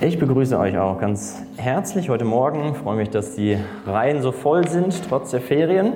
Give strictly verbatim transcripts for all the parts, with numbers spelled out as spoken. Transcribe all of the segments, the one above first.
Ich begrüße euch auch ganz herzlich heute Morgen. Ich freue mich, dass die Reihen so voll sind, trotz der Ferien.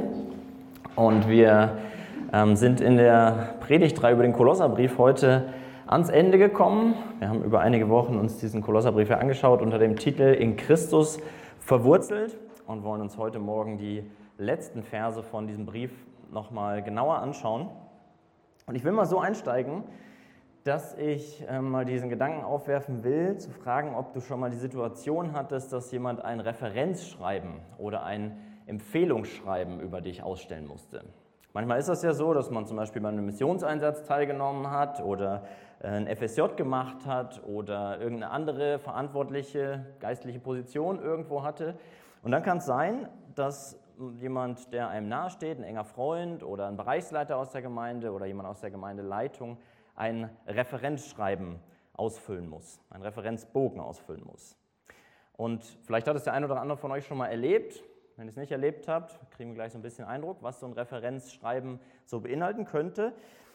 Und wir ähm, sind in der Predigtreihe über den Kolosserbrief heute ans Ende gekommen. Wir haben über einige Wochen uns diesen Kolosserbrief angeschaut unter dem Titel In Christus verwurzelt und wollen uns heute Morgen die letzten Verse von diesem Brief nochmal genauer anschauen. Und ich will mal so einsteigen, dass ich äh, mal diesen Gedanken aufwerfen will, zu fragen, ob du schon mal die Situation hattest, dass jemand ein Referenzschreiben oder ein Empfehlungsschreiben über dich ausstellen musste. Manchmal ist das ja so, dass man zum Beispiel bei einem Missionseinsatz teilgenommen hat oder äh, ein F S J gemacht hat oder irgendeine andere verantwortliche geistliche Position irgendwo hatte. Und dann kann es sein, dass jemand, der einem nahesteht, ein enger Freund oder ein Bereichsleiter aus der Gemeinde oder jemand aus der Gemeindeleitung, ein Referenzschreiben ausfüllen muss, einen Referenzbogen ausfüllen muss. Und vielleicht hat es der eine oder andere von euch schon mal erlebt. Wenn ihr es nicht erlebt habt, kriegen wir gleich so ein bisschen Eindruck, was so ein Referenzschreiben so beinhalten könnte.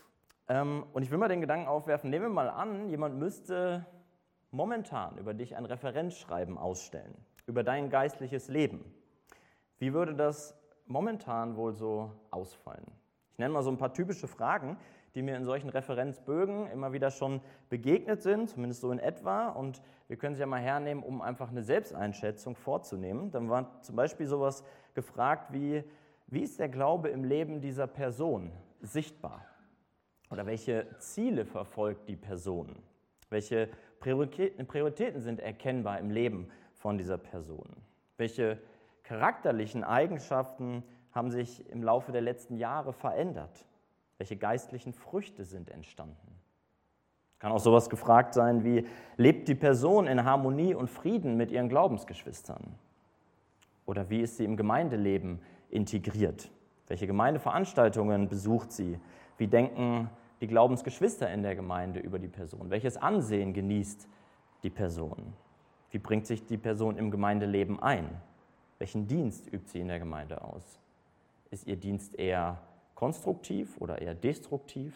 Und ich will mal den Gedanken aufwerfen, nehmen wir mal an, jemand müsste momentan über dich ein Referenzschreiben ausstellen, über dein geistliches Leben. Wie würde das momentan wohl so ausfallen? Ich nenne mal so ein paar typische Fragen, die mir in solchen Referenzbögen immer wieder schon begegnet sind, zumindest so in etwa. Und wir können sie ja mal hernehmen, um einfach eine Selbsteinschätzung vorzunehmen. Dann war zum Beispiel sowas gefragt wie, wie ist der Glaube im Leben dieser Person sichtbar? Oder welche Ziele verfolgt die Person? Welche Prioritäten sind erkennbar im Leben von dieser Person? Welche charakterlichen Eigenschaften haben sich im Laufe der letzten Jahre verändert? Welche geistlichen Früchte sind entstanden? Kann auch sowas gefragt sein wie, lebt die Person in Harmonie und Frieden mit ihren Glaubensgeschwistern? Oder wie ist sie im Gemeindeleben integriert? Welche Gemeindeveranstaltungen besucht sie? Wie denken die Glaubensgeschwister in der Gemeinde über die Person? Welches Ansehen genießt die Person? Wie bringt sich die Person im Gemeindeleben ein? Welchen Dienst übt sie in der Gemeinde aus? Ist ihr Dienst eher konstruktiv oder eher destruktiv?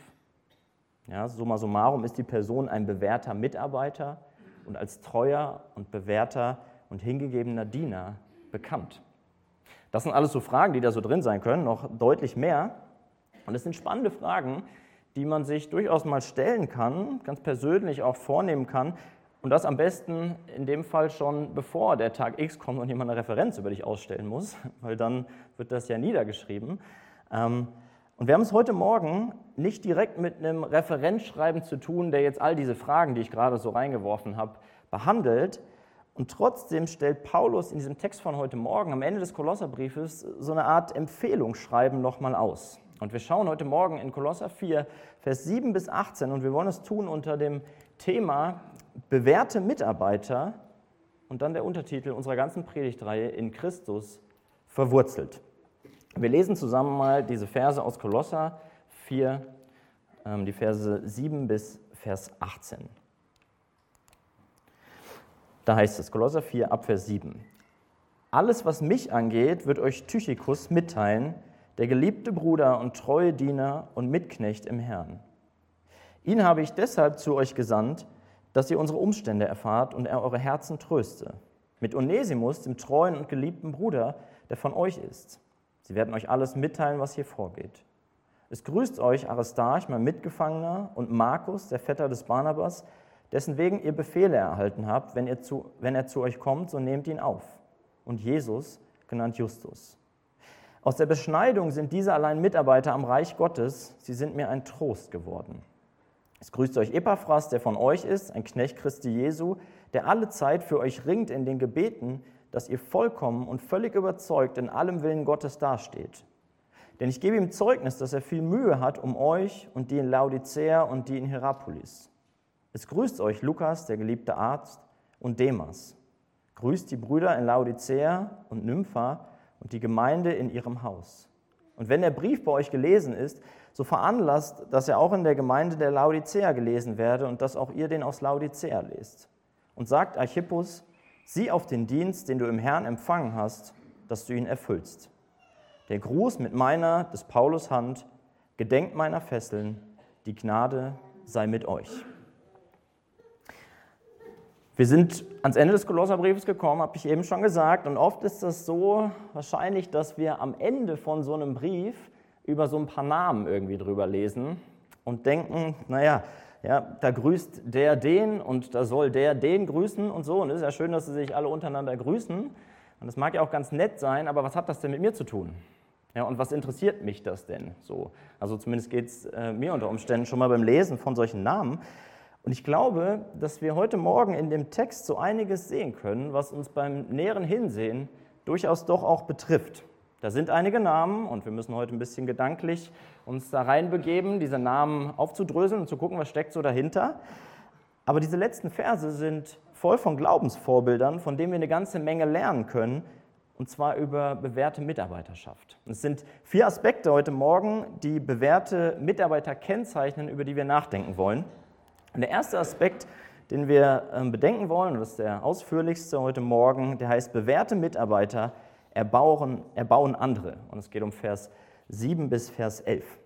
Ja, summa summarum ist die Person ein bewährter Mitarbeiter und als treuer und bewährter und hingegebener Diener bekannt. Das sind alles so Fragen, die da so drin sein können, noch deutlich mehr. Und es sind spannende Fragen, die man sich durchaus mal stellen kann, ganz persönlich auch vornehmen kann. Und das am besten in dem Fall schon bevor der Tag X kommt und jemand eine Referenz über dich ausstellen muss, weil dann wird das ja niedergeschrieben. Und wir haben es heute Morgen nicht direkt mit einem Referenzschreiben zu tun, der jetzt all diese Fragen, die ich gerade so reingeworfen habe, behandelt. Und trotzdem stellt Paulus in diesem Text von heute Morgen am Ende des Kolosserbriefes so eine Art Empfehlungsschreiben nochmal aus. Und wir schauen heute Morgen in Kolosser vier, Vers sieben bis achtzehn und wir wollen es tun unter dem Thema bewährte Mitarbeiter und dann der Untertitel unserer ganzen Predigtreihe In Christus verwurzelt. Wir lesen zusammen mal diese Verse aus Kolosser vier, die Verse sieben bis Vers achtzehn. Da heißt es, Kolosser vier, ab Vers sieben. Alles, was mich angeht, wird euch Tychikus mitteilen, der geliebte Bruder und treue Diener und Mitknecht im Herrn. Ihn habe ich deshalb zu euch gesandt, dass ihr unsere Umstände erfahrt und er eure Herzen tröste. Mit Onesimus, dem treuen und geliebten Bruder, der von euch ist. Sie werden euch alles mitteilen, was hier vorgeht. Es grüßt euch Aristarch, mein Mitgefangener, und Markus, der Vetter des Barnabas, dessen wegen ihr Befehle erhalten habt. Wenn, ihr zu, wenn er zu euch kommt, so nehmt ihn auf. Und Jesus, genannt Justus. Aus der Beschneidung sind diese allein Mitarbeiter am Reich Gottes. Sie sind mir ein Trost geworden. Es grüßt euch Epaphras, der von euch ist, ein Knecht Christi Jesu, der alle Zeit für euch ringt in den Gebeten, dass ihr vollkommen und völlig überzeugt in allem Willen Gottes dasteht. Denn ich gebe ihm Zeugnis, dass er viel Mühe hat um euch und die in Laodicea und die in Hierapolis. Es grüßt euch Lukas, der geliebte Arzt, und Demas. Grüßt die Brüder in Laodicea und Nympha und die Gemeinde in ihrem Haus. Und wenn der Brief bei euch gelesen ist, so veranlasst, dass er auch in der Gemeinde der Laodicea gelesen werde und dass auch ihr den aus Laodicea lest. Und sagt Archippus, sieh auf den Dienst, den du im Herrn empfangen hast, dass du ihn erfüllst. Der Gruß mit meiner, des Paulus Hand, gedenkt meiner Fesseln, die Gnade sei mit euch. Wir sind ans Ende des Kolosserbriefes gekommen, habe ich eben schon gesagt, und oft ist das so wahrscheinlich, dass wir am Ende von so einem Brief über so ein paar Namen irgendwie drüber lesen und denken, naja, ja, da grüßt der den und da soll der den grüßen und so. Und es ist ja schön, dass sie sich alle untereinander grüßen. Und das mag ja auch ganz nett sein, aber was hat das denn mit mir zu tun? Ja, und was interessiert mich das denn so? Also zumindest geht es äh, mir unter Umständen schon mal beim Lesen von solchen Namen. Und ich glaube, dass wir heute Morgen in dem Text so einiges sehen können, was uns beim näheren Hinsehen durchaus doch auch betrifft. Da sind einige Namen und wir müssen heute ein bisschen gedanklich uns da reinbegeben, diese Namen aufzudröseln und zu gucken, was steckt so dahinter. Aber diese letzten Verse sind voll von Glaubensvorbildern, von denen wir eine ganze Menge lernen können, und zwar über bewährte Mitarbeiterschaft. Es sind vier Aspekte heute Morgen, die bewährte Mitarbeiter kennzeichnen, über die wir nachdenken wollen. Und der erste Aspekt, den wir bedenken wollen, und das ist der ausführlichste heute Morgen, der heißt, bewährte Mitarbeiter erbauen, erbauen andere. Und es geht um Vers sieben bis Vers elf.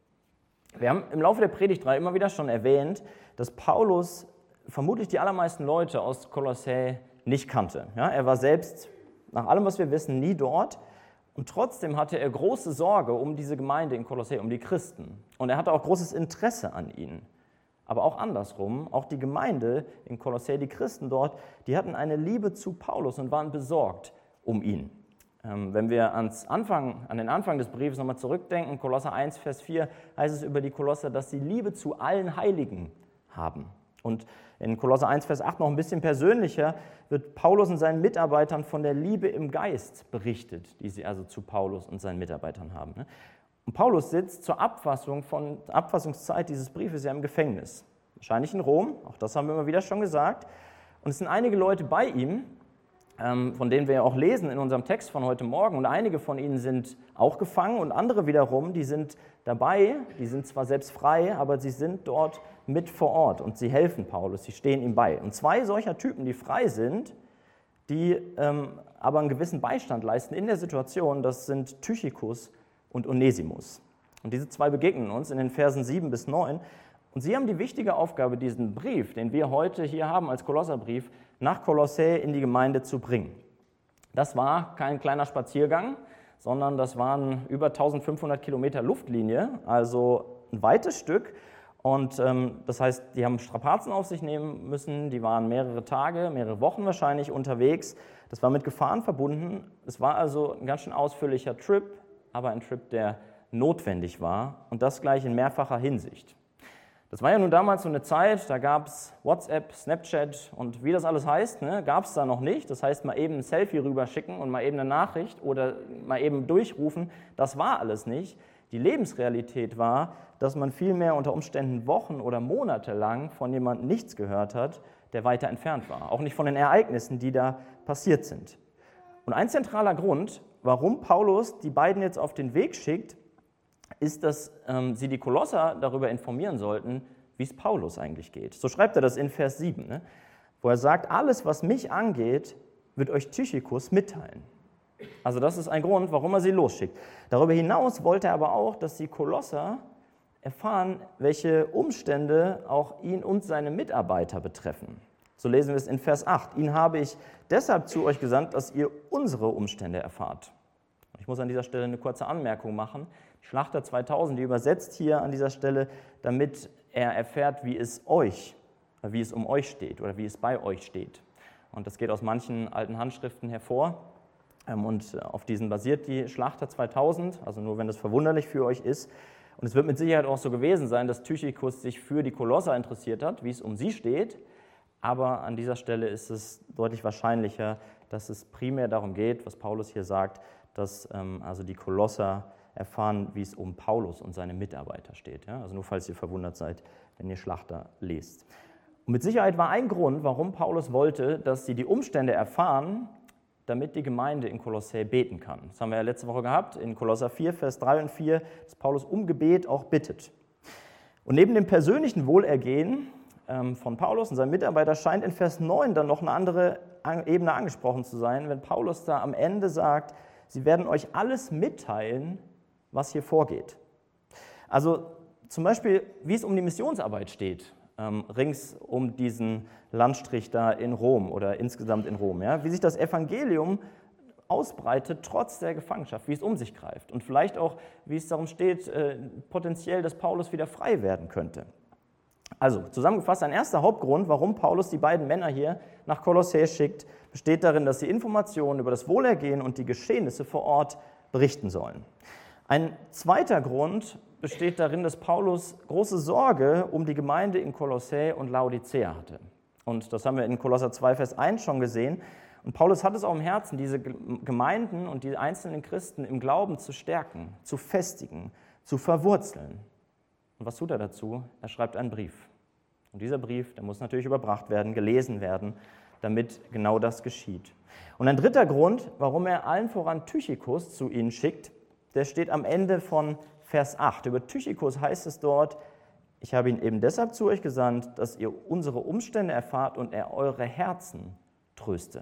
Wir haben im Laufe der Predigtreihe immer wieder schon erwähnt, dass Paulus vermutlich die allermeisten Leute aus Kolossä nicht kannte. Ja, er war selbst, nach allem, was wir wissen, nie dort. Und trotzdem hatte er große Sorge um diese Gemeinde in Kolossä, um die Christen. Und er hatte auch großes Interesse an ihnen. Aber auch andersrum, auch die Gemeinde in Kolossä, die Christen dort, die hatten eine Liebe zu Paulus und waren besorgt um ihn. Wenn wir ans Anfang, an den Anfang des Briefes nochmal zurückdenken, Kolosser eins, Vers vier, heißt es über die Kolosser, dass sie Liebe zu allen Heiligen haben. Und in Kolosser eins, Vers acht noch ein bisschen persönlicher wird Paulus und seinen Mitarbeitern von der Liebe im Geist berichtet, die sie also zu Paulus und seinen Mitarbeitern haben. Und Paulus sitzt zur Abfassung von, Abfassungszeit dieses Briefes ja im Gefängnis, wahrscheinlich in Rom, auch das haben wir immer wieder schon gesagt. Und es sind einige Leute bei ihm, von denen wir ja auch lesen in unserem Text von heute Morgen. Und einige von ihnen sind auch gefangen und andere wiederum, die sind dabei, die sind zwar selbst frei, aber sie sind dort mit vor Ort und sie helfen Paulus, sie stehen ihm bei. Und zwei solcher Typen, die frei sind, die ähm, aber einen gewissen Beistand leisten in der Situation, das sind Tychicus und Onesimus. Und diese zwei begegnen uns in den Versen sieben bis neun. Und sie haben die wichtige Aufgabe, diesen Brief, den wir heute hier haben als Kolosserbrief, nach Kolossä in die Gemeinde zu bringen. Das war kein kleiner Spaziergang, sondern das waren über eintausendfünfhundert Kilometer Luftlinie, also ein weites Stück. Und ähm, das heißt, die haben Strapazen auf sich nehmen müssen, die waren mehrere Tage, mehrere Wochen wahrscheinlich unterwegs. Das war mit Gefahren verbunden. Es war also ein ganz schön ausführlicher Trip, aber ein Trip, der notwendig war und das gleich in mehrfacher Hinsicht. Das war ja nun damals so eine Zeit, da gab es WhatsApp, Snapchat und wie das alles heißt, ne, gab es da noch nicht. Das heißt, mal eben ein Selfie rüberschicken und mal eben eine Nachricht oder mal eben durchrufen, das war alles nicht. Die Lebensrealität war, dass man vielmehr unter Umständen Wochen oder Monate lang von jemandem nichts gehört hat, der weiter entfernt war. Auch nicht von den Ereignissen, die da passiert sind. Und ein zentraler Grund, warum Paulus die beiden jetzt auf den Weg schickt, ist, dass ähm, sie die Kolosser darüber informieren sollten, wie es Paulus eigentlich geht. So schreibt er das in Vers sieben, ne? Wo er sagt, alles, was mich angeht, wird euch Tychicus mitteilen. Also das ist ein Grund, warum er sie losschickt. Darüber hinaus wollte er aber auch, dass die Kolosser erfahren, welche Umstände auch ihn und seine Mitarbeiter betreffen. So lesen wir es in Vers acht. Ihn habe ich deshalb zu euch gesandt, dass ihr unsere Umstände erfahrt. Ich muss an dieser Stelle eine kurze Anmerkung machen. Schlachter zweitausend, die übersetzt hier an dieser Stelle, damit er erfährt, wie es euch, wie es um euch steht oder wie es bei euch steht. Und das geht aus manchen alten Handschriften hervor. Und auf diesen basiert die Schlachter zweitausend, also nur wenn das verwunderlich für euch ist. Und es wird mit Sicherheit auch so gewesen sein, dass Tychicus sich für die Kolosser interessiert hat, wie es um sie steht. Aber an dieser Stelle ist es deutlich wahrscheinlicher, dass es primär darum geht, was Paulus hier sagt, dass ähm, also die Kolosser erfahren, wie es um Paulus und seine Mitarbeiter steht. Ja? Also nur falls ihr verwundert seid, wenn ihr Schlachter lest. Und mit Sicherheit war ein Grund, warum Paulus wollte, dass sie die Umstände erfahren, damit die Gemeinde in Kolossä beten kann. Das haben wir ja letzte Woche gehabt, in Kolosser vier, Vers drei und vier, dass Paulus um Gebet auch bittet. Und neben dem persönlichen Wohlergehen ähm, von Paulus und seinem Mitarbeiter scheint in Vers neun dann noch eine andere Ebene angesprochen zu sein, wenn Paulus da am Ende sagt, sie werden euch alles mitteilen, was hier vorgeht. Also zum Beispiel, wie es um die Missionsarbeit steht. ähm, rings um diesen Landstrich da in Rom oder insgesamt in Rom. Ja? Wie sich das Evangelium ausbreitet, trotz der Gefangenschaft, wie es um sich greift und vielleicht auch, wie es darum steht, äh, potenziell, dass Paulus wieder frei werden könnte. Also zusammengefasst, ein erster Hauptgrund, warum Paulus die beiden Männer hier nach Kolossä schickt, besteht darin, dass sie Informationen über das Wohlergehen und die Geschehnisse vor Ort berichten sollen. Ein zweiter Grund besteht darin, dass Paulus große Sorge um die Gemeinde in Kolossä und Laodicea hatte. Und das haben wir in Kolosser zwei, Vers eins schon gesehen. Und Paulus hat es auch im Herzen, diese Gemeinden und die einzelnen Christen im Glauben zu stärken, zu festigen, zu verwurzeln. Und was tut er dazu? Er schreibt einen Brief. Und dieser Brief, der muss natürlich überbracht werden, gelesen werden, damit genau das geschieht. Und ein dritter Grund, warum er allen voran Tychikus zu ihnen schickt, der steht am Ende von Vers acht. Über Tychikus heißt es dort, ich habe ihn eben deshalb zu euch gesandt, dass ihr unsere Umstände erfahrt und er eure Herzen tröste.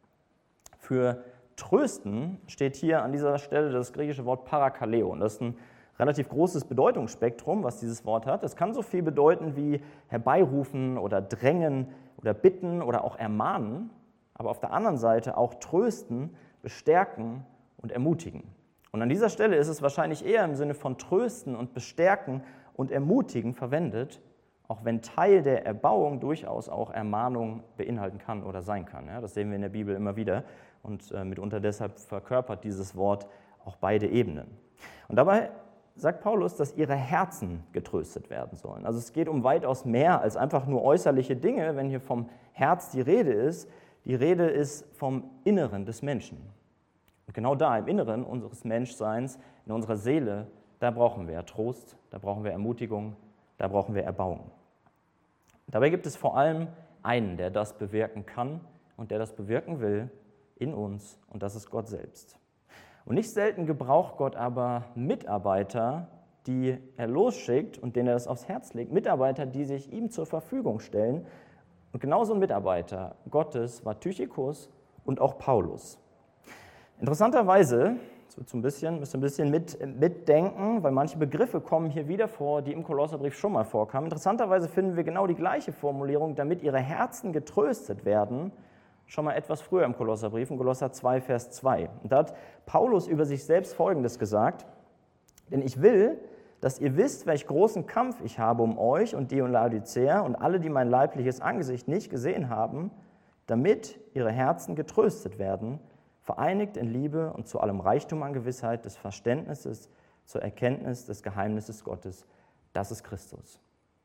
Für trösten steht hier an dieser Stelle das griechische Wort parakaleo. Und das ist ein relativ großes Bedeutungsspektrum, was dieses Wort hat. Es kann so viel bedeuten wie herbeirufen oder drängen oder bitten oder auch ermahnen, aber auf der anderen Seite auch trösten, bestärken und ermutigen. Und an dieser Stelle ist es wahrscheinlich eher im Sinne von trösten und bestärken und ermutigen verwendet, auch wenn Teil der Erbauung durchaus auch Ermahnung beinhalten kann oder sein kann. Ja, das sehen wir in der Bibel immer wieder und äh, mitunter deshalb verkörpert dieses Wort auch beide Ebenen. Und dabei sagt Paulus, dass ihre Herzen getröstet werden sollen. Also es geht um weitaus mehr als einfach nur äußerliche Dinge, wenn hier vom Herz die Rede ist. Die Rede ist vom Inneren des Menschen. Und genau da, im Inneren unseres Menschseins, in unserer Seele, da brauchen wir Trost, da brauchen wir Ermutigung, da brauchen wir Erbauung. Dabei gibt es vor allem einen, der das bewirken kann und der das bewirken will in uns, und das ist Gott selbst. Und nicht selten gebraucht Gott aber Mitarbeiter, die er losschickt und denen er das aufs Herz legt, Mitarbeiter, die sich ihm zur Verfügung stellen. Und genauso ein Mitarbeiter Gottes war Tychikus und auch Paulus. Interessanterweise, das wird so ein bisschen, müsst ihr ein bisschen mit, mitdenken, weil manche Begriffe kommen hier wieder vor, die im Kolosserbrief schon mal vorkamen. Interessanterweise finden wir genau die gleiche Formulierung, damit ihre Herzen getröstet werden, schon mal etwas früher im Kolosserbrief, in Kolosser zwei, Vers zwei. Und da hat Paulus über sich selbst Folgendes gesagt: Denn ich will, dass ihr wisst, welch großen Kampf ich habe um euch und die in Laodicea und alle, die mein leibliches Angesicht nicht gesehen haben, damit ihre Herzen getröstet werden, vereinigt in Liebe und zu allem Reichtum an Gewissheit des Verständnisses, zur Erkenntnis des Geheimnisses Gottes, das ist Christus.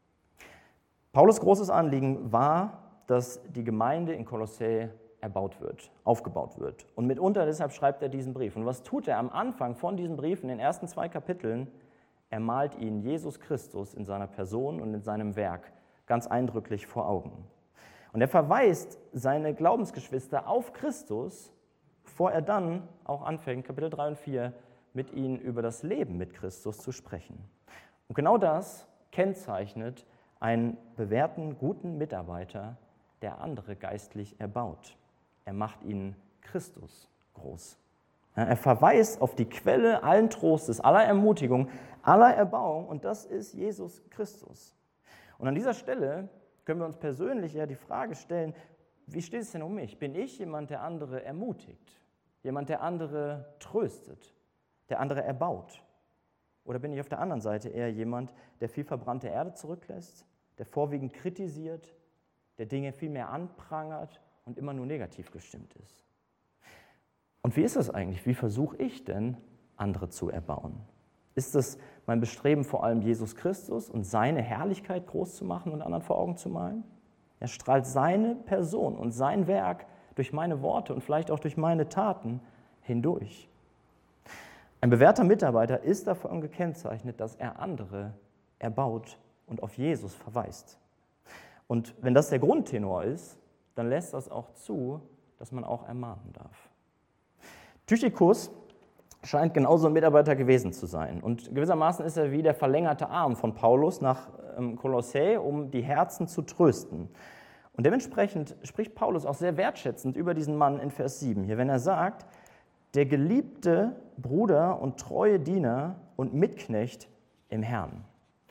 Paulus' großes Anliegen war, dass die Gemeinde in Kolossä erbaut wird, aufgebaut wird. Und mitunter deshalb schreibt er diesen Brief. Und was tut er am Anfang von diesem Brief, in den ersten zwei Kapiteln? Er malt ihnen Jesus Christus in seiner Person und in seinem Werk ganz eindrücklich vor Augen. Und er verweist seine Glaubensgeschwister auf Christus, bevor er dann auch anfängt, Kapitel drei und vier, mit ihnen über das Leben mit Christus zu sprechen. Und genau das kennzeichnet einen bewährten, guten Mitarbeiter, der andere geistlich erbaut. Er macht ihnen Christus groß. Er verweist auf die Quelle allen Trostes, aller Ermutigung, aller Erbauung, und das ist Jesus Christus. Und an dieser Stelle können wir uns persönlich ja die Frage stellen, wie steht es denn um mich? Bin ich jemand, der andere ermutigt? Jemand, der andere tröstet? Der andere erbaut? Oder bin ich auf der anderen Seite eher jemand, der viel verbrannte Erde zurücklässt, der vorwiegend kritisiert, der Dinge viel mehr anprangert und immer nur negativ gestimmt ist? Und wie ist das eigentlich? Wie versuche ich denn, andere zu erbauen? Ist es mein Bestreben, vor allem Jesus Christus und seine Herrlichkeit groß zu machen und anderen vor Augen zu malen? Er strahlt seine Person und sein Werk durch meine Worte und vielleicht auch durch meine Taten hindurch. Ein bewährter Mitarbeiter ist davon gekennzeichnet, dass er andere erbaut und auf Jesus verweist. Und wenn das der Grundtenor ist, dann lässt das auch zu, dass man auch ermahnen darf. Tychikus scheint genauso ein Mitarbeiter gewesen zu sein. Und gewissermaßen ist er wie der verlängerte Arm von Paulus nach Kolossä, um die Herzen zu trösten. Und dementsprechend spricht Paulus auch sehr wertschätzend über diesen Mann in Vers sieben hier, wenn er sagt, der geliebte Bruder und treue Diener und Mitknecht im Herrn.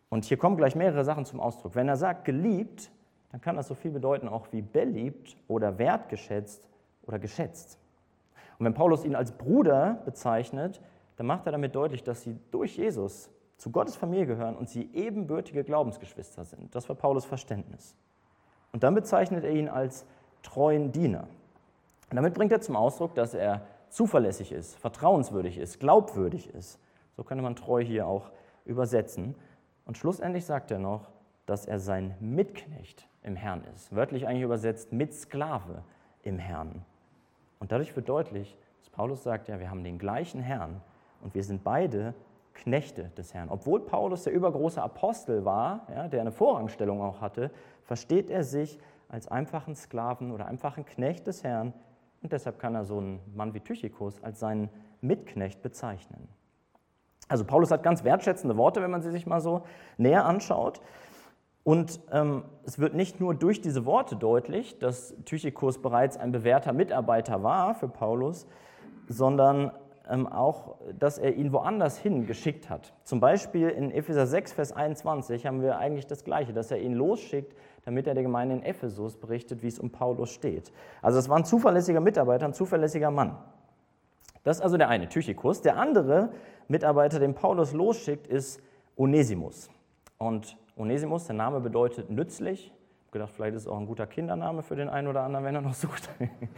Und hier kommen gleich mehrere Sachen zum Ausdruck. Wenn er sagt geliebt, dann kann das so viel bedeuten auch wie beliebt oder wertgeschätzt oder geschätzt. Und wenn Paulus ihn als Bruder bezeichnet, dann macht er damit deutlich, dass sie durch Jesus zu Gottes Familie gehören und sie ebenbürtige Glaubensgeschwister sind. Das war Paulus Verständnis. Und dann bezeichnet er ihn als treuen Diener. Und damit bringt er zum Ausdruck, dass er zuverlässig ist, vertrauenswürdig ist, glaubwürdig ist. So könnte man treu hier auch übersetzen. Und schlussendlich sagt er noch, dass er sein Mitknecht im Herrn ist. Wörtlich eigentlich übersetzt Mitsklave im Herrn. Und dadurch wird deutlich, dass Paulus sagt, ja, wir haben den gleichen Herrn und wir sind beide Knechte des Herrn. Obwohl Paulus der übergroße Apostel war, ja, der eine Vorrangstellung auch hatte, versteht er sich als einfachen Sklaven oder einfachen Knecht des Herrn und deshalb kann er so einen Mann wie Tychicus als seinen Mitknecht bezeichnen. Also Paulus hat ganz wertschätzende Worte, wenn man sie sich mal so näher anschaut. Und ähm, es wird nicht nur durch diese Worte deutlich, dass Tychicus bereits ein bewährter Mitarbeiter war für Paulus, sondern ähm, auch, dass er ihn woanders hin geschickt hat. Zum Beispiel in Epheser sechs, Vers einundzwanzig haben wir eigentlich das Gleiche, dass er ihn losschickt, damit er der Gemeinde in Ephesus berichtet, wie es um Paulus steht. Also es war ein zuverlässiger Mitarbeiter, ein zuverlässiger Mann. Das ist also der eine, Tychicus. Der andere Mitarbeiter, den Paulus losschickt, ist Onesimus. Und Onesimus, der Name bedeutet nützlich. Ich habe gedacht, vielleicht ist es auch ein guter Kindername für den einen oder anderen, wenn er noch sucht.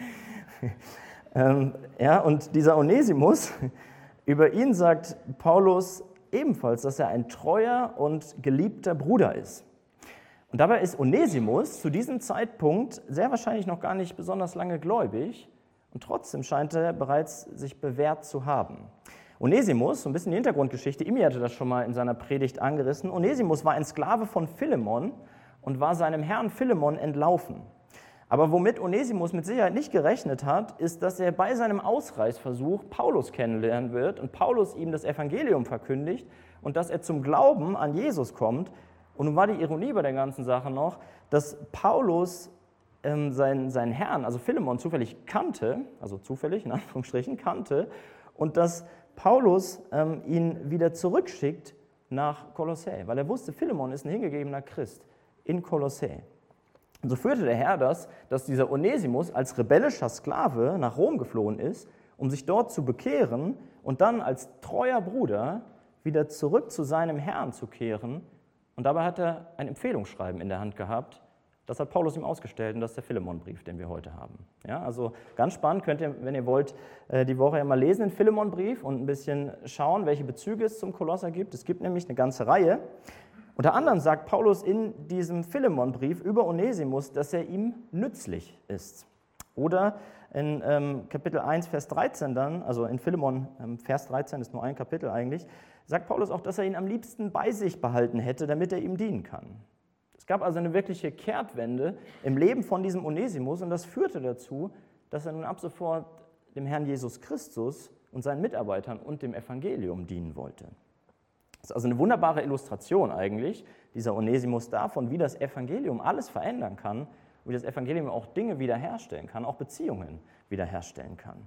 ähm, ja, und dieser Onesimus, über ihn sagt Paulus ebenfalls, dass er ein treuer und geliebter Bruder ist. Und dabei ist Onesimus zu diesem Zeitpunkt sehr wahrscheinlich noch gar nicht besonders lange gläubig. Und trotzdem scheint er bereits sich bewährt zu haben. Onesimus, so ein bisschen die Hintergrundgeschichte, Imi hatte das schon mal in seiner Predigt angerissen. Onesimus war ein Sklave von Philemon und war seinem Herrn Philemon entlaufen. Aber womit Onesimus mit Sicherheit nicht gerechnet hat, ist, dass er bei seinem Ausreißversuch Paulus kennenlernen wird und Paulus ihm das Evangelium verkündigt und dass er zum Glauben an Jesus kommt. Und nun war die Ironie bei der ganzen Sache noch, dass Paulus ähm, seinen, seinen Herrn, also Philemon, zufällig kannte, also zufällig in Anführungsstrichen kannte, und dass Paulus ähm, ihn wieder zurückschickt nach Kolossä, weil er wusste, Philemon ist ein hingegebener Christ in Kolossä. Und so führte der Herr das, dass dieser Onesimus als rebellischer Sklave nach Rom geflohen ist, um sich dort zu bekehren und dann als treuer Bruder wieder zurück zu seinem Herrn zu kehren. Und dabei hat er ein Empfehlungsschreiben in der Hand gehabt. Das hat Paulus ihm ausgestellt und das ist der Philemon-Brief, den wir heute haben. Ja, also ganz spannend, könnt ihr, wenn ihr wollt, die Woche ja mal lesen, den Philemon-Brief und ein bisschen schauen, welche Bezüge es zum Kolosser gibt. Es gibt nämlich eine ganze Reihe. Unter anderem sagt Paulus in diesem Philemon-Brief über Onesimus, dass er ihm nützlich ist. Oder in ähm, Kapitel eins, Vers dreizehn dann, also in Philemon, ähm, Vers dreizehn ist nur ein Kapitel eigentlich, sagt Paulus auch, dass er ihn am liebsten bei sich behalten hätte, damit er ihm dienen kann. Es gab also eine wirkliche Kehrtwende im Leben von diesem Onesimus und das führte dazu, dass er nun ab sofort dem Herrn Jesus Christus und seinen Mitarbeitern und dem Evangelium dienen wollte. Das ist also eine wunderbare Illustration eigentlich, dieser Onesimus davon, wie das Evangelium alles verändern kann, wie das Evangelium auch Dinge wiederherstellen kann, auch Beziehungen wiederherstellen kann.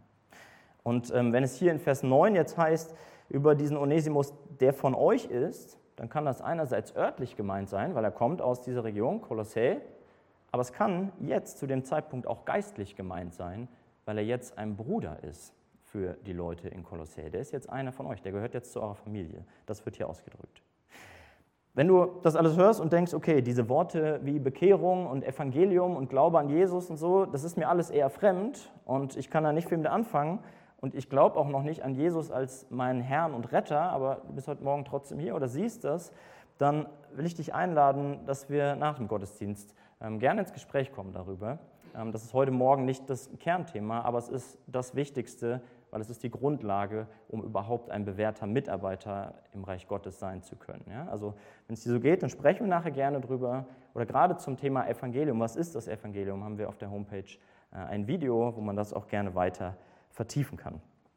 Und ähm, wenn es hier in Vers neun jetzt heißt, über diesen Onesimus, der von euch ist, dann kann das einerseits örtlich gemeint sein, weil er kommt aus dieser Region, Kolossä, aber es kann jetzt zu dem Zeitpunkt auch geistlich gemeint sein, weil er jetzt ein Bruder ist für die Leute in Kolossä. Der ist jetzt einer von euch, der gehört jetzt zu eurer Familie. Das wird hier ausgedrückt. Wenn du das alles hörst und denkst, okay, diese Worte wie Bekehrung und Evangelium und Glaube an Jesus und so, das ist mir alles eher fremd und ich kann da nicht viel mit anfangen und ich glaube auch noch nicht an Jesus als meinen Herrn und Retter, aber du bist heute Morgen trotzdem hier oder siehst das, dann will ich dich einladen, dass wir nach dem Gottesdienst ähm, gerne ins Gespräch kommen darüber. Ähm, das ist heute Morgen nicht das Kernthema, aber es ist das Wichtigste, weil es ist die Grundlage, um überhaupt ein bewährter Mitarbeiter im Reich Gottes sein zu können. Ja? Also wenn es dir so geht, dann sprechen wir nachher gerne drüber. Oder gerade zum Thema Evangelium, was ist das Evangelium, haben wir auf der Homepage äh, ein Video, wo man das auch gerne weiter vertiefen kann.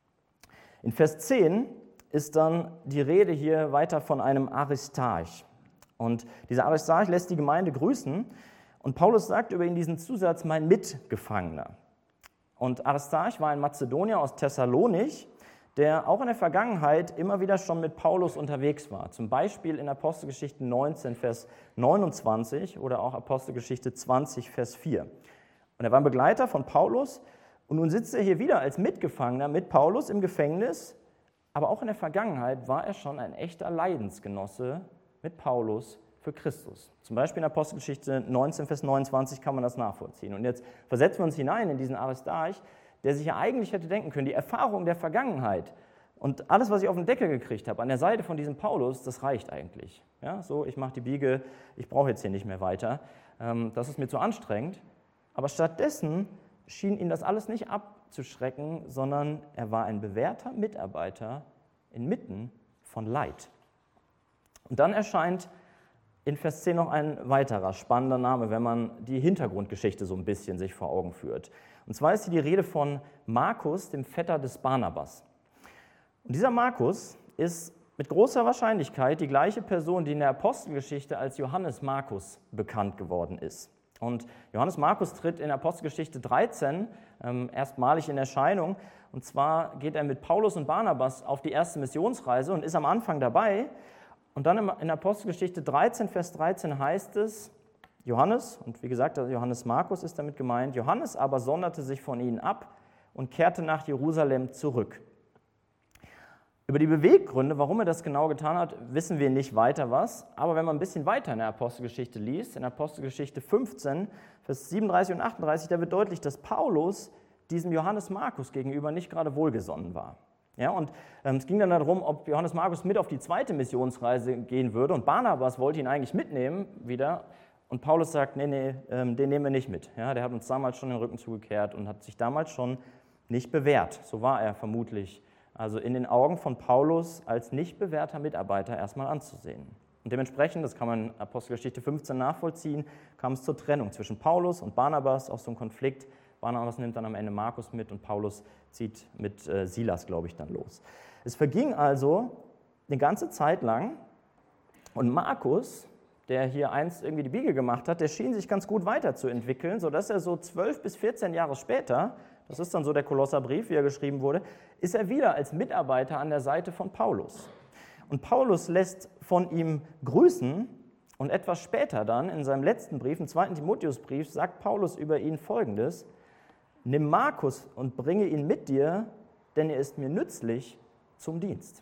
In Vers zehn ist dann die Rede hier weiter von einem Aristarch. Und dieser Aristarch lässt die Gemeinde grüßen und Paulus sagt über ihn diesen Zusatz, mein Mitgefangener. Und Aristarch war ein Mazedonier aus Thessalonich, der auch in der Vergangenheit immer wieder schon mit Paulus unterwegs war. Zum Beispiel in Apostelgeschichte neunzehn, Vers neunundzwanzig oder auch Apostelgeschichte zwanzig, Vers vier. Und er war ein Begleiter von Paulus und nun sitzt er hier wieder als Mitgefangener mit Paulus im Gefängnis, aber auch in der Vergangenheit war er schon ein echter Leidensgenosse mit Paulus für Christus. Zum Beispiel in Apostelgeschichte neunzehn, Vers neunundzwanzig kann man das nachvollziehen. Und jetzt versetzen wir uns hinein in diesen Aristarch, der sich ja eigentlich hätte denken können, die Erfahrung der Vergangenheit und alles, was ich auf den Deckel gekriegt habe, an der Seite von diesem Paulus, das reicht eigentlich. Ja, so, ich mache die Biege, ich brauche jetzt hier nicht mehr weiter, das ist mir zu anstrengend. Aber stattdessen schien ihn das alles nicht abzuschrecken, sondern er war ein bewährter Mitarbeiter inmitten von Leid. Und dann erscheint in Vers zehn noch ein weiterer spannender Name, wenn man die Hintergrundgeschichte so ein bisschen sich vor Augen führt. Und zwar ist hier die Rede von Markus, dem Vetter des Barnabas. Und dieser Markus ist mit großer Wahrscheinlichkeit die gleiche Person, die in der Apostelgeschichte als Johannes Markus bekannt geworden ist. Und Johannes Markus tritt in Apostelgeschichte dreizehn ähm, erstmalig in Erscheinung. Und zwar geht er mit Paulus und Barnabas auf die erste Missionsreise und ist am Anfang dabei. Und dann in Apostelgeschichte dreizehn, Vers dreizehn heißt es, Johannes, und wie gesagt, Johannes Markus ist damit gemeint, Johannes aber sonderte sich von ihnen ab und kehrte nach Jerusalem zurück. Über die Beweggründe, warum er das genau getan hat, wissen wir nicht weiter was. Aber wenn man ein bisschen weiter in der Apostelgeschichte liest, in Apostelgeschichte fünfzehn, Vers siebenunddreißig und achtunddreißig, da wird deutlich, dass Paulus diesem Johannes Markus gegenüber nicht gerade wohlgesonnen war. Ja, und ähm, es ging dann darum, ob Johannes Markus mit auf die zweite Missionsreise gehen würde. Und Barnabas wollte ihn eigentlich mitnehmen wieder. Und Paulus sagt, nee, nee, ähm, den nehmen wir nicht mit. Ja, der hat uns damals schon den Rücken zugekehrt und hat sich damals schon nicht bewährt. So war er vermutlich. Also in den Augen von Paulus als nicht bewährter Mitarbeiter erstmal anzusehen. Und dementsprechend, das kann man in Apostelgeschichte fünfzehn nachvollziehen, kam es zur Trennung zwischen Paulus und Barnabas, auch so ein Konflikt. Barnabas nimmt dann am Ende Markus mit und Paulus zieht mit äh, Silas, glaube ich, dann los. Es verging also eine ganze Zeit lang und Markus, der hier einst irgendwie die Biege gemacht hat, der schien sich ganz gut weiterzuentwickeln, sodass er so zwölf bis vierzehn Jahre später, das ist dann so der Kolosserbrief, wie er geschrieben wurde, ist er wieder als Mitarbeiter an der Seite von Paulus. Und Paulus lässt von ihm grüßen und etwas später dann in seinem letzten Brief, im zweiten Timotheusbrief, sagt Paulus über ihn Folgendes: Nimm Markus und bringe ihn mit dir, denn er ist mir nützlich zum Dienst.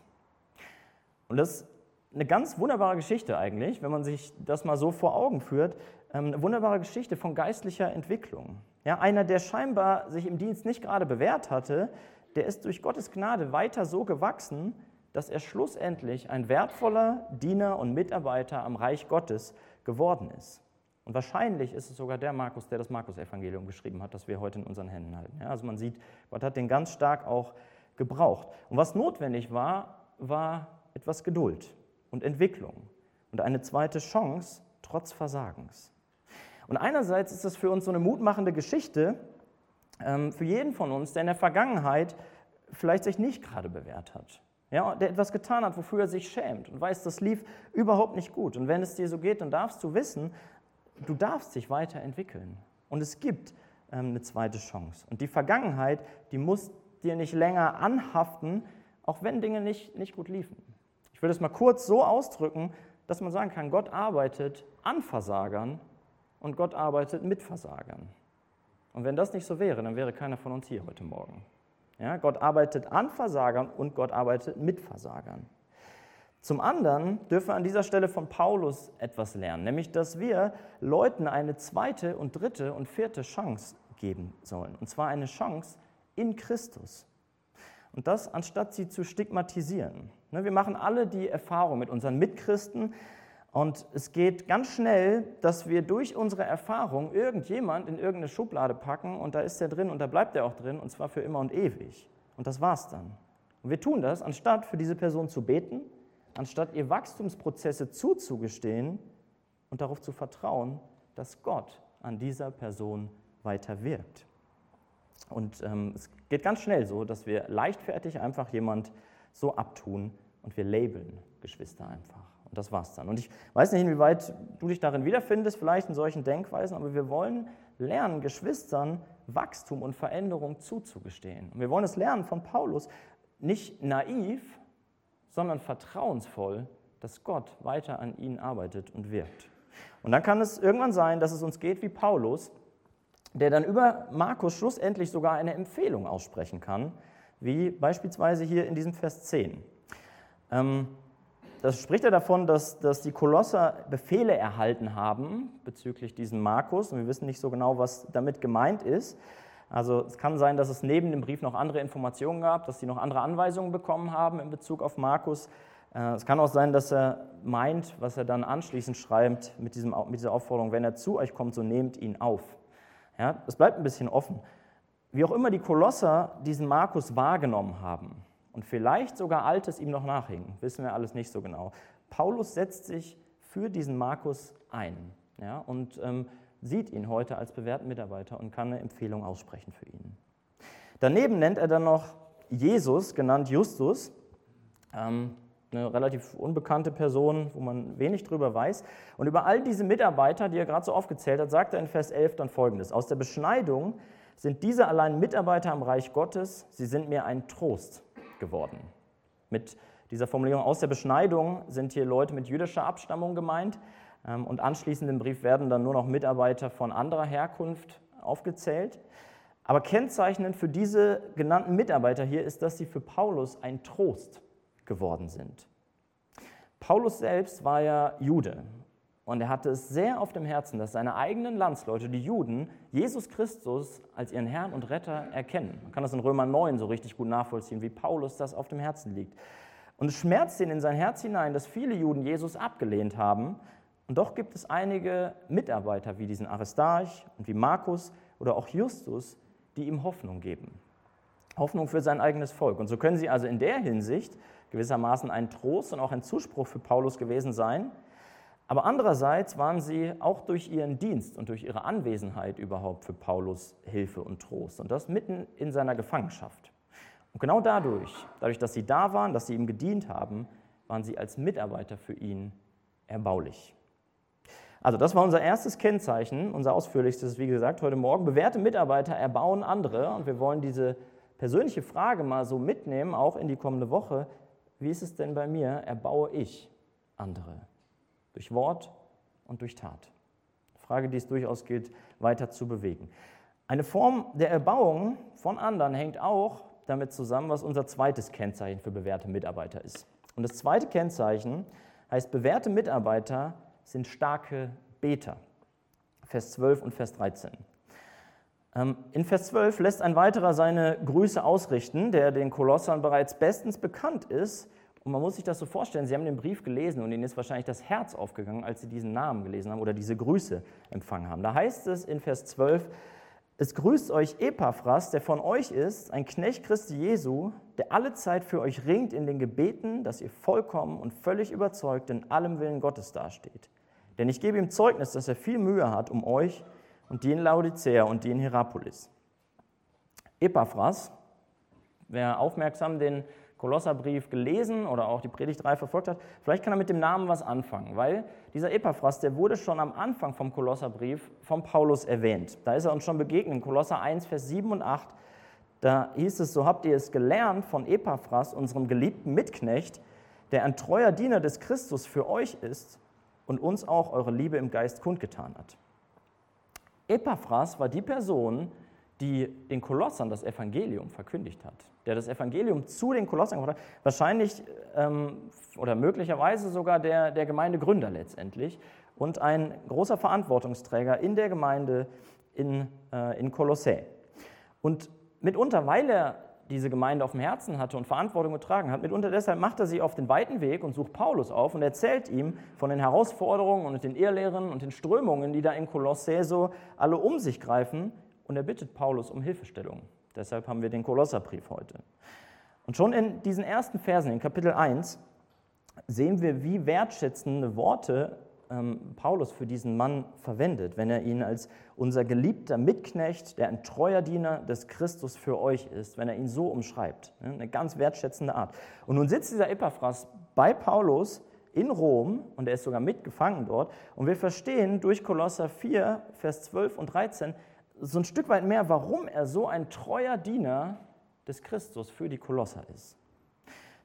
Und das ist eine ganz wunderbare Geschichte eigentlich, wenn man sich das mal so vor Augen führt. Eine wunderbare Geschichte von geistlicher Entwicklung. Ja, einer, der scheinbar sich im Dienst nicht gerade bewährt hatte, der ist durch Gottes Gnade weiter so gewachsen, dass er schlussendlich ein wertvoller Diener und Mitarbeiter am Reich Gottes geworden ist. Und wahrscheinlich ist es sogar der Markus, der das Markus-Evangelium geschrieben hat, das wir heute in unseren Händen halten. Ja, also man sieht, Gott hat den ganz stark auch gebraucht. Und was notwendig war, war etwas Geduld und Entwicklung und eine zweite Chance trotz Versagens. Und einerseits ist es für uns so eine mutmachende Geschichte, ähm, für jeden von uns, der in der Vergangenheit vielleicht sich nicht gerade bewährt hat. Ja, der etwas getan hat, wofür er sich schämt und weiß, das lief überhaupt nicht gut. Und wenn es dir so geht, dann darfst du wissen, du darfst dich weiterentwickeln. Und es gibt ähm, eine zweite Chance. Und die Vergangenheit, die muss dir nicht länger anhaften, auch wenn Dinge nicht, nicht gut liefen. Ich will das mal kurz so ausdrücken, dass man sagen kann, Gott arbeitet an Versagern und Gott arbeitet mit Versagern. Und wenn das nicht so wäre, dann wäre keiner von uns hier heute Morgen. Ja, Gott arbeitet an Versagern und Gott arbeitet mit Versagern. Zum anderen dürfen wir an dieser Stelle von Paulus etwas lernen, nämlich, dass wir Leuten eine zweite und dritte und vierte Chance geben sollen. Und zwar eine Chance in Christus. Und das, anstatt sie zu stigmatisieren. Wir machen alle die Erfahrung mit unseren Mitchristen und es geht ganz schnell, dass wir durch unsere Erfahrung irgendjemand in irgendeine Schublade packen und da ist er drin und da bleibt er auch drin und zwar für immer und ewig. Und das war's dann. Und wir tun das, anstatt für diese Person zu beten, anstatt ihr Wachstumsprozesse zuzugestehen und darauf zu vertrauen, dass Gott an dieser Person weiter wirkt. Und ähm, es geht ganz schnell so, dass wir leichtfertig einfach jemand so abtun und wir labeln Geschwister einfach. Und das war's dann. Und ich weiß nicht, inwieweit du dich darin wiederfindest, vielleicht in solchen Denkweisen, aber wir wollen lernen, Geschwistern Wachstum und Veränderung zuzugestehen. Und wir wollen es lernen von Paulus, nicht naiv, sondern vertrauensvoll, dass Gott weiter an ihnen arbeitet und wirkt. Und dann kann es irgendwann sein, dass es uns geht wie Paulus, der dann über Markus schlussendlich sogar eine Empfehlung aussprechen kann, wie beispielsweise hier in diesem Vers zehn. Ähm, das spricht er davon, dass, dass die Kolosser Befehle erhalten haben bezüglich diesem Markus, und wir wissen nicht so genau, was damit gemeint ist. Also es kann sein, dass es neben dem Brief noch andere Informationen gab, dass sie noch andere Anweisungen bekommen haben in Bezug auf Markus. Es kann auch sein, dass er meint, was er dann anschließend schreibt mit, diesem, mit dieser Aufforderung, wenn er zu euch kommt, so nehmt ihn auf. Ja, es bleibt ein bisschen offen. Wie auch immer die Kolosser diesen Markus wahrgenommen haben und vielleicht sogar Altes ihm noch nachhing, wissen wir alles nicht so genau. Paulus setzt sich für diesen Markus ein, ja, und ähm, sieht ihn heute als bewährten Mitarbeiter und kann eine Empfehlung aussprechen für ihn. Daneben nennt er dann noch Jesus, genannt Justus, ähm, eine relativ unbekannte Person, wo man wenig drüber weiß. Und über all diese Mitarbeiter, die er gerade so aufgezählt hat, sagt er in Vers elf dann Folgendes: Aus der Beschneidung sind diese allein Mitarbeiter am Reich Gottes, sie sind mir ein Trost geworden. Mit dieser Formulierung aus der Beschneidung sind hier Leute mit jüdischer Abstammung gemeint, und anschließend im Brief werden dann nur noch Mitarbeiter von anderer Herkunft aufgezählt. Aber kennzeichnend für diese genannten Mitarbeiter hier ist, dass sie für Paulus ein Trost geworden sind. Paulus selbst war ja Jude und er hatte es sehr auf dem Herzen, dass seine eigenen Landsleute, die Juden, Jesus Christus als ihren Herrn und Retter erkennen. Man kann das in Römer neun so richtig gut nachvollziehen, wie Paulus das auf dem Herzen liegt. Und es schmerzt ihn in sein Herz hinein, dass viele Juden Jesus abgelehnt haben. Und doch gibt es einige Mitarbeiter wie diesen Aristarch und wie Markus oder auch Justus, die ihm Hoffnung geben. Hoffnung für sein eigenes Volk. Und so können sie also in der Hinsicht gewissermaßen ein Trost und auch ein Zuspruch für Paulus gewesen sein. Aber andererseits waren sie auch durch ihren Dienst und durch ihre Anwesenheit überhaupt für Paulus Hilfe und Trost. Und das mitten in seiner Gefangenschaft. Und genau dadurch, dadurch, dass sie da waren, dass sie ihm gedient haben, waren sie als Mitarbeiter für ihn erbaulich. Also das war unser erstes Kennzeichen, unser ausführlichstes, wie gesagt, heute Morgen. Bewährte Mitarbeiter erbauen andere, und wir wollen diese persönliche Frage mal so mitnehmen, auch in die kommende Woche. Wie ist es denn bei mir? Erbaue ich andere? Durch Wort und durch Tat. Eine Frage, die es durchaus gilt, weiter zu bewegen. Eine Form der Erbauung von anderen hängt auch damit zusammen, was unser zweites Kennzeichen für bewährte Mitarbeiter ist. Und das zweite Kennzeichen heißt, bewährte Mitarbeiter sind starke Beter. Vers zwölf und Vers dreizehn. In Vers zwölf lässt ein weiterer seine Grüße ausrichten, der den Kolossern bereits bestens bekannt ist. Und man muss sich das so vorstellen, sie haben den Brief gelesen und ihnen ist wahrscheinlich das Herz aufgegangen, als sie diesen Namen gelesen haben oder diese Grüße empfangen haben. Da heißt es in Vers zwölf, es grüßt euch Epaphras, der von euch ist, ein Knecht Christi Jesu, der alle Zeit für euch ringt in den Gebeten, dass ihr vollkommen und völlig überzeugt in allem Willen Gottes dasteht. Denn ich gebe ihm Zeugnis, dass er viel Mühe hat um euch und die in Laodicea und die in Hierapolis. Epaphras, wer aufmerksam den Kolosserbrief gelesen oder auch die Predigtreihe verfolgt hat, vielleicht kann er mit dem Namen was anfangen, weil dieser Epaphras, der wurde schon am Anfang vom Kolosserbrief von Paulus erwähnt. Da ist er uns schon begegnet, in Kolosser eins, Vers sieben und acht. Da hieß es, so habt ihr es gelernt von Epaphras, unserem geliebten Mitknecht, der ein treuer Diener des Christus für euch ist und uns auch eure Liebe im Geist kundgetan hat. Epaphras war die Person, die den Kolossern das Evangelium verkündigt hat, der das Evangelium zu den Kolossern gebracht hat, wahrscheinlich ähm, oder möglicherweise sogar der, der Gemeindegründer letztendlich und ein großer Verantwortungsträger in der Gemeinde in, äh, in Kolossä. Und mitunter, weil er diese Gemeinde auf dem Herzen hatte und Verantwortung getragen hat, mitunter deshalb macht er sich auf den weiten Weg und sucht Paulus auf und erzählt ihm von den Herausforderungen und den Irrlehren und den Strömungen, die da in Kolossä so alle um sich greifen. Und er bittet Paulus um Hilfestellung. Deshalb haben wir den Kolosserbrief heute. Und schon in diesen ersten Versen, in Kapitel eins, sehen wir, wie wertschätzende Worte ähm, Paulus für diesen Mann verwendet, wenn er ihn als unser geliebter Mitknecht, der ein treuer Diener des Christus für euch ist, wenn er ihn so umschreibt. Eine ganz wertschätzende Art. Und nun sitzt dieser Epaphras bei Paulus in Rom und er ist sogar mitgefangen dort. Und wir verstehen durch Kolosser vier, Vers zwölf und dreizehn, so ein Stück weit mehr, warum er so ein treuer Diener des Christus für die Kolosser ist.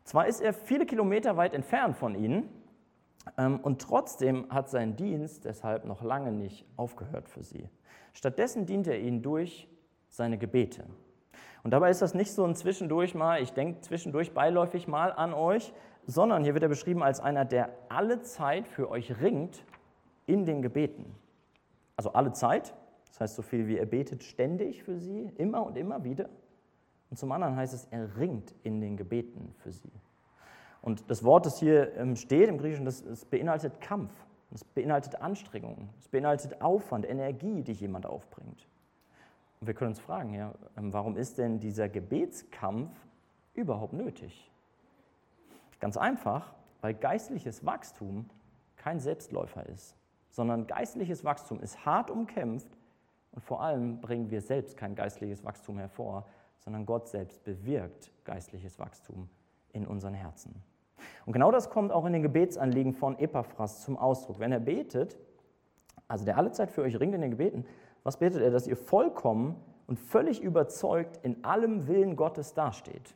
Zwar ist er viele Kilometer weit entfernt von ihnen, ähm, und trotzdem hat sein Dienst deshalb noch lange nicht aufgehört für sie. Stattdessen dient er ihnen durch seine Gebete. Und dabei ist das nicht so ein Zwischendurch mal, ich denke zwischendurch beiläufig mal an euch, sondern hier wird er beschrieben als einer, der alle Zeit für euch ringt in den Gebeten. Also alle Zeit, das heißt so viel wie er betet ständig für sie, immer und immer wieder. Und zum anderen heißt es, er ringt in den Gebeten für sie. Und das Wort, das hier steht im Griechischen, das, das beinhaltet Kampf, das beinhaltet Anstrengung, es beinhaltet Aufwand, Energie, die jemand aufbringt. Und wir können uns fragen, ja, warum ist denn dieser Gebetskampf überhaupt nötig? Ganz einfach, weil geistliches Wachstum kein Selbstläufer ist, sondern geistliches Wachstum ist hart umkämpft und vor allem bringen wir selbst kein geistliches Wachstum hervor, sondern Gott selbst bewirkt geistliches Wachstum in unseren Herzen. Und genau das kommt auch in den Gebetsanliegen von Epaphras zum Ausdruck. Wenn er betet, also der alle Zeit für euch ringt in den Gebeten, was betet er? Dass ihr vollkommen und völlig überzeugt in allem Willen Gottes dasteht.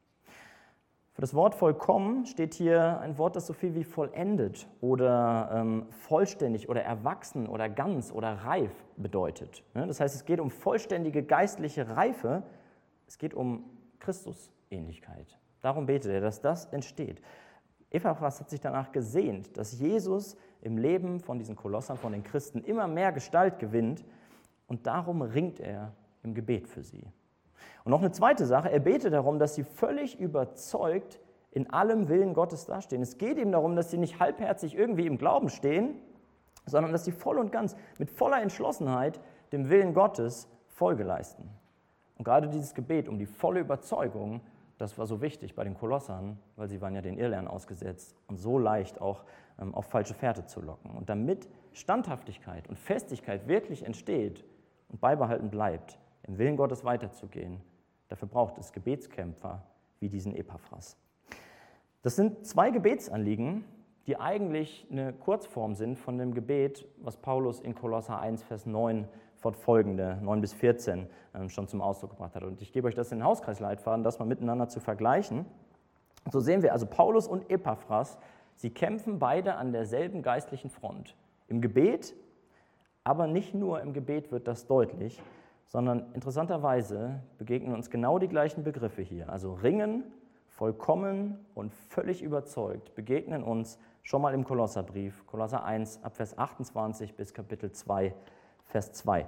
Für das Wort vollkommen steht hier ein Wort, das so viel wie vollendet oder ähm, vollständig oder erwachsen oder ganz oder reif bedeutet. Das heißt, es geht um vollständige geistliche Reife, es geht um Christusähnlichkeit. Darum betet er, dass das entsteht. Epaphras hat sich danach gesehnt, dass Jesus im Leben von diesen Kolossern, von den Christen, immer mehr Gestalt gewinnt und darum ringt er im Gebet für sie. Und noch eine zweite Sache, er betet darum, dass sie völlig überzeugt in allem Willen Gottes dastehen. Es geht ihm darum, dass sie nicht halbherzig irgendwie im Glauben stehen, sondern dass sie voll und ganz mit voller Entschlossenheit dem Willen Gottes Folge leisten. Und gerade dieses Gebet um die volle Überzeugung, das war so wichtig bei den Kolossern, weil sie waren ja den Irrlehren ausgesetzt und so leicht auch ähm, auf falsche Fährte zu locken. Und damit Standhaftigkeit und Festigkeit wirklich entsteht und beibehalten bleibt, im Willen Gottes weiterzugehen, dafür braucht es Gebetskämpfer wie diesen Epaphras. Das sind zwei Gebetsanliegen, die eigentlich eine Kurzform sind von dem Gebet, was Paulus in Kolosser eins, Vers neun fortfolgende, neun bis vierzehn, schon zum Ausdruck gebracht hat. Und ich gebe euch das in den Hauskreisleitfaden, das mal miteinander zu vergleichen. Und so sehen wir also Paulus und Epaphras, sie kämpfen beide an derselben geistlichen Front. Im Gebet, aber nicht nur im Gebet wird das deutlich, sondern interessanterweise begegnen uns genau die gleichen Begriffe hier. Also ringen, vollkommen und völlig überzeugt begegnen uns schon mal im Kolosserbrief, Kolosser eins, ab Vers achtundzwanzig bis Kapitel zwei, Vers zwei.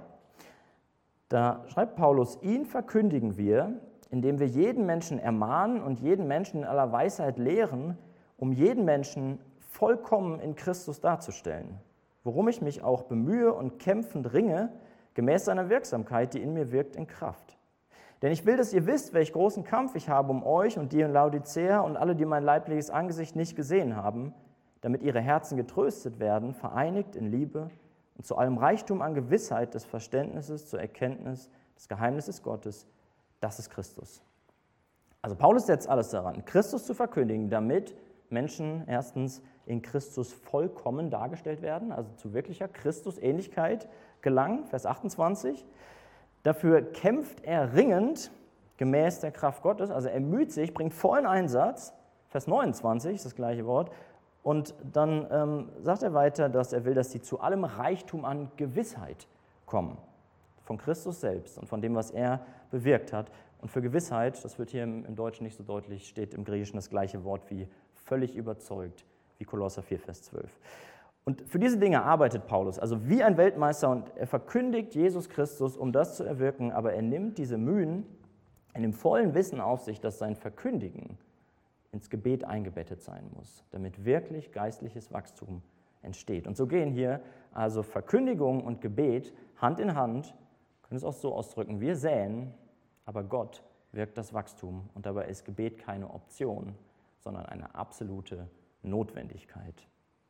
Da schreibt Paulus, ihn verkündigen wir, indem wir jeden Menschen ermahnen und jeden Menschen in aller Weisheit lehren, um jeden Menschen vollkommen in Christus darzustellen, worum ich mich auch bemühe und kämpfend ringe, gemäß seiner Wirksamkeit, die in mir wirkt, in Kraft. Denn ich will, dass ihr wisst, welch großen Kampf ich habe um euch und die in Laodicea und alle, die mein leibliches Angesicht nicht gesehen haben, damit ihre Herzen getröstet werden, vereinigt in Liebe und zu allem Reichtum an Gewissheit des Verständnisses, zur Erkenntnis des Geheimnisses Gottes, das ist Christus. Also Paulus setzt alles daran, Christus zu verkündigen, damit Menschen erstens in Christus vollkommen dargestellt werden, also zu wirklicher Christusähnlichkeit gelangen, Vers achtundzwanzig. Dafür kämpft er ringend, gemäß der Kraft Gottes, also er müht sich, bringt vollen Einsatz, Vers neunundzwanzig ist das gleiche Wort, und dann ähm, sagt er weiter, dass er will, dass sie zu allem Reichtum an Gewissheit kommen, von Christus selbst und von dem, was er bewirkt hat. Und für Gewissheit, das wird hier im, im Deutschen nicht so deutlich, steht im Griechischen das gleiche Wort wie völlig überzeugt, wie Kolosser vier, Vers zwölf. Und für diese Dinge arbeitet Paulus, also wie ein Weltmeister, und er verkündigt Jesus Christus, um das zu erwirken, aber er nimmt diese Mühen in dem vollen Wissen auf sich, dass sein Verkündigen ins Gebet eingebettet sein muss, damit wirklich geistliches Wachstum entsteht. Und so gehen hier also Verkündigung und Gebet Hand in Hand, können es auch so ausdrücken, wir säen, aber Gott wirkt das Wachstum und dabei ist Gebet keine Option, sondern eine absolute Notwendigkeit,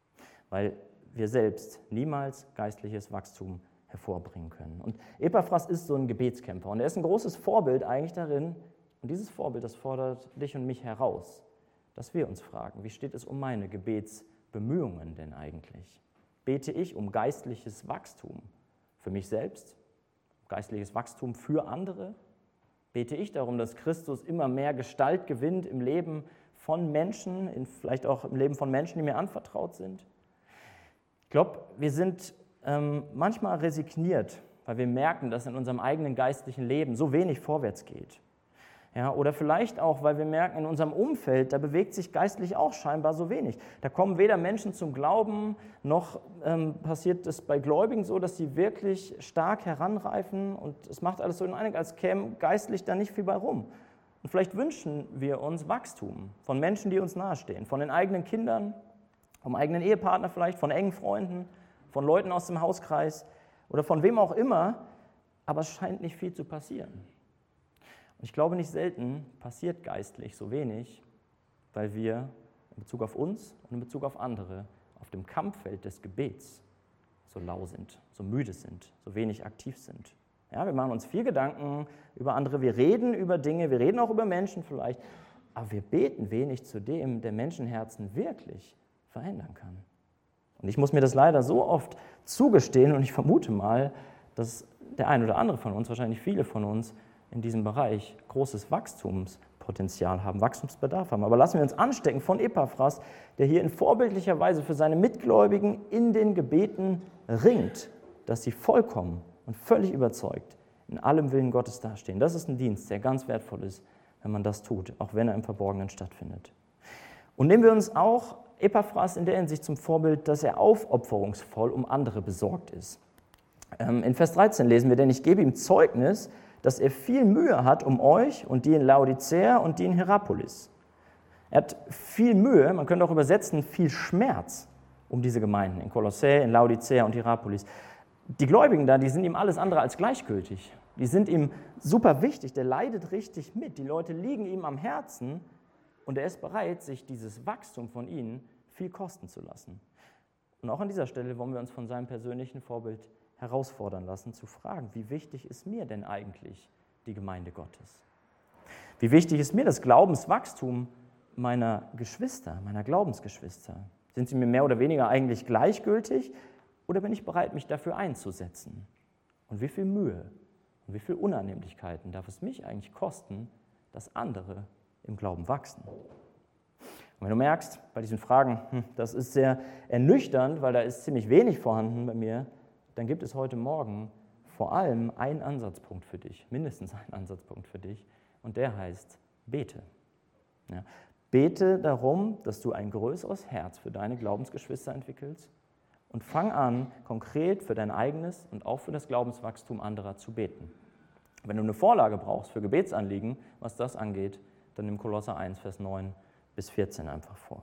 weil wir selbst niemals geistliches Wachstum hervorbringen können. Und Epaphras ist so ein Gebetskämpfer und er ist ein großes Vorbild eigentlich darin, und dieses Vorbild, das fordert dich und mich heraus, dass wir uns fragen, wie steht es um meine Gebetsbemühungen denn eigentlich? Bete ich um geistliches Wachstum für mich selbst, geistliches Wachstum für andere? Bete ich darum, dass Christus immer mehr Gestalt gewinnt im Leben von Menschen, in, vielleicht auch im Leben von Menschen, die mir anvertraut sind. Ich glaube, wir sind ähm, manchmal resigniert, weil wir merken, dass in unserem eigenen geistlichen Leben so wenig vorwärts geht. Ja, oder vielleicht auch, weil wir merken, in unserem Umfeld, da bewegt sich geistlich auch scheinbar so wenig. Da kommen weder Menschen zum Glauben, noch ähm, passiert es bei Gläubigen so, dass sie wirklich stark heranreifen und es macht alles so den Eindruck, als käme geistlich da nicht viel bei rum. Und vielleicht wünschen wir uns Wachstum von Menschen, die uns nahestehen, von den eigenen Kindern, vom eigenen Ehepartner vielleicht, von engen Freunden, von Leuten aus dem Hauskreis oder von wem auch immer, aber es scheint nicht viel zu passieren. Und ich glaube, nicht selten passiert geistlich so wenig, weil wir in Bezug auf uns und in Bezug auf andere auf dem Kampffeld des Gebets so lau sind, so müde sind, so wenig aktiv sind. Ja, wir machen uns viel Gedanken über andere, wir reden über Dinge, wir reden auch über Menschen vielleicht, aber wir beten wenig zu dem, der Menschenherzen wirklich verändern kann. Und ich muss mir das leider so oft zugestehen und ich vermute mal, dass der ein oder andere von uns, wahrscheinlich viele von uns, in diesem Bereich großes Wachstumspotenzial haben, Wachstumsbedarf haben. Aber lassen wir uns anstecken von Epaphras, der hier in vorbildlicher Weise für seine Mitgläubigen in den Gebeten ringt, dass sie vollkommen und völlig überzeugt in allem Willen Gottes dastehen. Das ist ein Dienst, der ganz wertvoll ist, wenn man das tut, auch wenn er im Verborgenen stattfindet. Und nehmen wir uns auch Epaphras in der Hinsicht zum Vorbild, dass er aufopferungsvoll um andere besorgt ist. In Vers dreizehn lesen wir, denn ich gebe ihm Zeugnis, dass er viel Mühe hat um euch und die in Laodicea und die in Hierapolis. Er hat viel Mühe, man könnte auch übersetzen, viel Schmerz um diese Gemeinden in Kolossä, in Laodicea und Hierapolis. Die Gläubigen da, die sind ihm alles andere als gleichgültig. Die sind ihm super wichtig, der leidet richtig mit. Die Leute liegen ihm am Herzen und er ist bereit, sich dieses Wachstum von ihnen viel kosten zu lassen. Und auch an dieser Stelle wollen wir uns von seinem persönlichen Vorbild herausfordern lassen, zu fragen, wie wichtig ist mir denn eigentlich die Gemeinde Gottes? Wie wichtig ist mir das Glaubenswachstum meiner Geschwister, meiner Glaubensgeschwister? Sind sie mir mehr oder weniger eigentlich gleichgültig oder bin ich bereit, mich dafür einzusetzen? Und wie viel Mühe und wie viel Unannehmlichkeiten darf es mich eigentlich kosten, dass andere im Glauben wachsen? Und wenn du merkst, bei diesen Fragen, hm, das ist sehr ernüchternd, weil da ist ziemlich wenig vorhanden bei mir, dann gibt es heute Morgen vor allem einen Ansatzpunkt für dich, mindestens einen Ansatzpunkt für dich, und der heißt, bete. Ja, bete darum, dass du ein größeres Herz für deine Glaubensgeschwister entwickelst und fang an, konkret für dein eigenes und auch für das Glaubenswachstum anderer zu beten. Wenn du eine Vorlage brauchst für Gebetsanliegen, was das angeht, dann nimm Kolosser eins, Vers neun bis vierzehn einfach vor.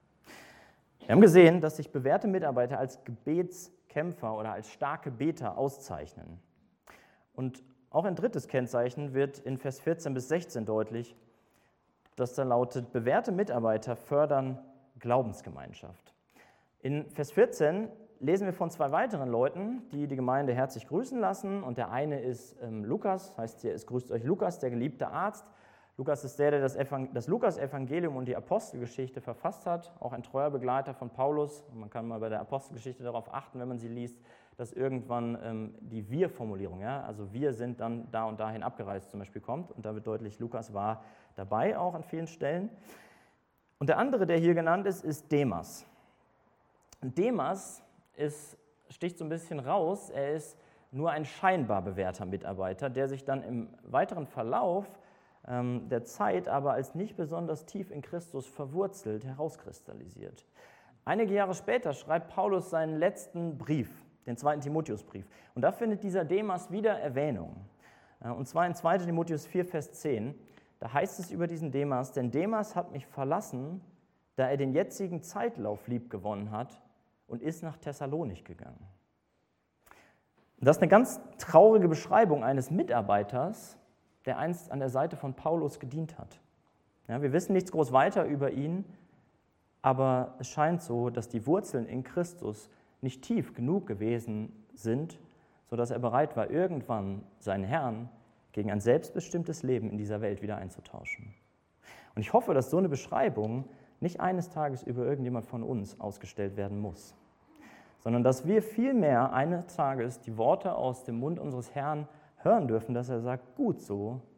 Wir haben gesehen, dass sich bewährte Mitarbeiter als Gebetskämpfer oder als starke Beter auszeichnen. Und auch ein drittes Kennzeichen wird in Vers vierzehn bis sechzehn deutlich, das da lautet, bewährte Mitarbeiter fördern Glaubensgemeinschaft. In Vers vierzehn lesen wir von zwei weiteren Leuten, die die Gemeinde herzlich grüßen lassen. Und der eine ist ähm, Lukas, heißt hier, es grüßt euch Lukas, der geliebte Arzt. Lukas ist der, der das, Evangel- das Lukas-Evangelium und die Apostelgeschichte verfasst hat, auch ein treuer Begleiter von Paulus. Und man kann mal bei der Apostelgeschichte darauf achten, wenn man sie liest, dass irgendwann ähm, die Wir-Formulierung, ja, also wir sind dann da und dahin abgereist zum Beispiel kommt. Und da wird deutlich, Lukas war dabei auch an vielen Stellen. Und der andere, der hier genannt ist, ist Demas. Und Demas ist, sticht so ein bisschen raus, er ist nur ein scheinbar bewährter Mitarbeiter, der sich dann im weiteren Verlauf ähm, der Zeit aber als nicht besonders tief in Christus verwurzelt herauskristallisiert. Einige Jahre später schreibt Paulus seinen letzten Brief, den zweiten Timotheusbrief. Und da findet dieser Demas wieder Erwähnung. Und zwar in zweiten Timotheus vier, Vers zehn. Da heißt es über diesen Demas, denn Demas hat mich verlassen, da er den jetzigen Zeitlauf liebgewonnen hat und ist nach Thessalonik gegangen. Das ist eine ganz traurige Beschreibung eines Mitarbeiters, der einst an der Seite von Paulus gedient hat. Ja, wir wissen nichts groß weiter über ihn, aber es scheint so, dass die Wurzeln in Christus nicht tief genug gewesen sind, sodass er bereit war, irgendwann seinen Herrn gegen ein selbstbestimmtes Leben in dieser Welt wieder einzutauschen. Und ich hoffe, dass so eine Beschreibung nicht eines Tages über irgendjemand von uns ausgestellt werden muss, sondern dass wir vielmehr eines Tages die Worte aus dem Mund unseres Herrn hören dürfen, dass er sagt, gut so,